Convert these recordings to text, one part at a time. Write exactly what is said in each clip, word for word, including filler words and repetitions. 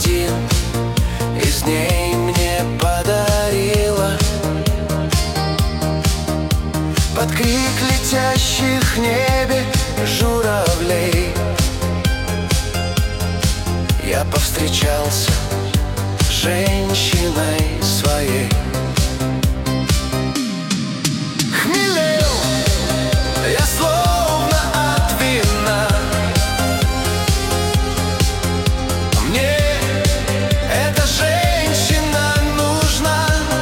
один из дней мне подарила. Под крик летящих в небе журавлей я повстречался с женщиной своей. Хмелел я словно от вина. Мне эта женщина нужна.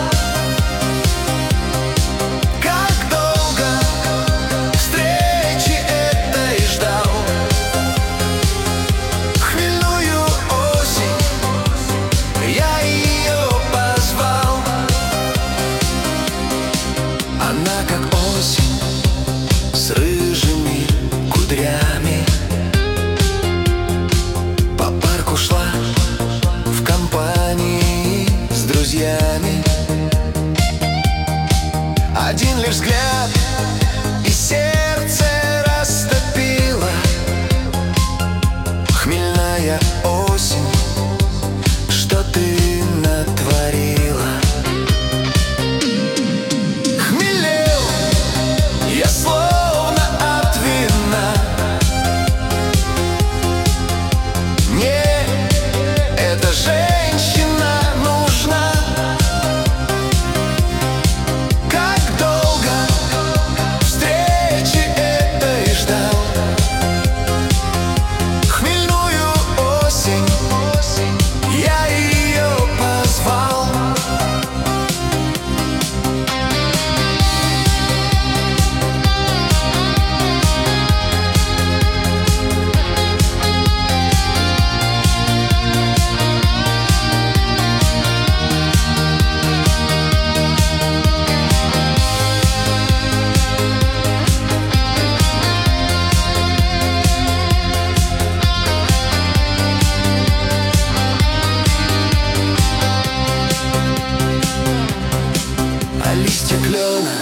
Как долго встречи этой ждал. Хмельную осень я ее позвал. Она как осень с рыжими кудрями по парку шла в компании с друзьями. Один лишь взгляд и сердце растопило. Хмельная осень, что ты натворила? Хмелел я словно от вина. Мне эта женщина нужна. Как долго встречи этой ждал. Хмельную осень я ее позвал. А листья клена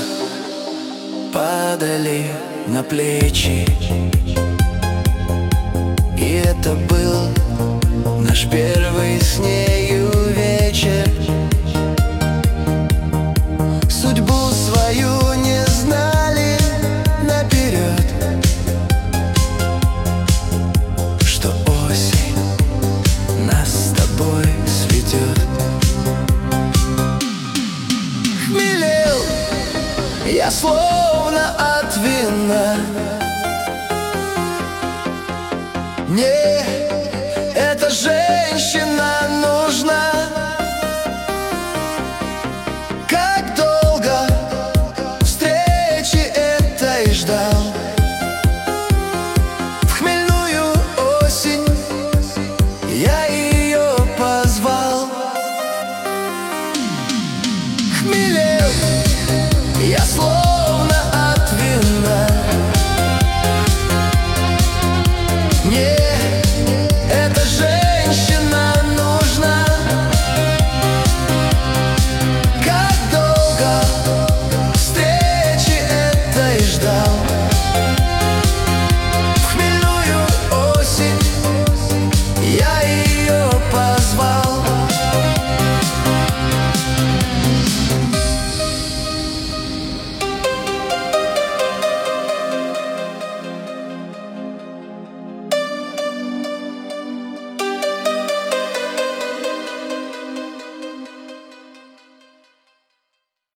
падали на плечи. И это был наш первый с нею вечер. Судьбу свою не знали наперед, что осень нас с тобой сведет. Хмелел я словно от вина. Мне